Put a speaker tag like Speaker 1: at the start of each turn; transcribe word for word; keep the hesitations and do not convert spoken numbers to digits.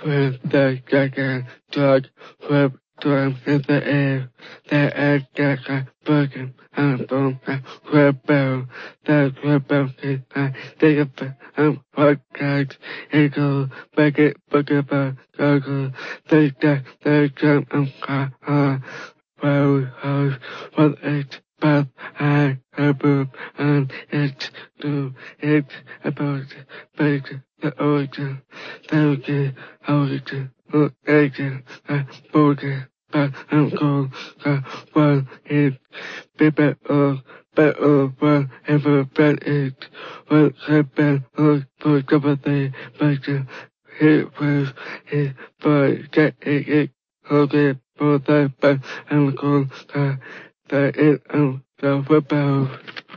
Speaker 1: with the giant dog flip drum in the air. The air got broken and boom and rebel. The rebel is a take up and what guys and go back it back it back go go. Take that the drum and car uh well house what it but I have boom and it's do it's about break the origin. Thank you, origin, origin, a border, but I'm going to one is paper or better one ever been it. What happened or for couple days, but it was his boy get it, it, okay, for that, but I'm going to the it, um, the football.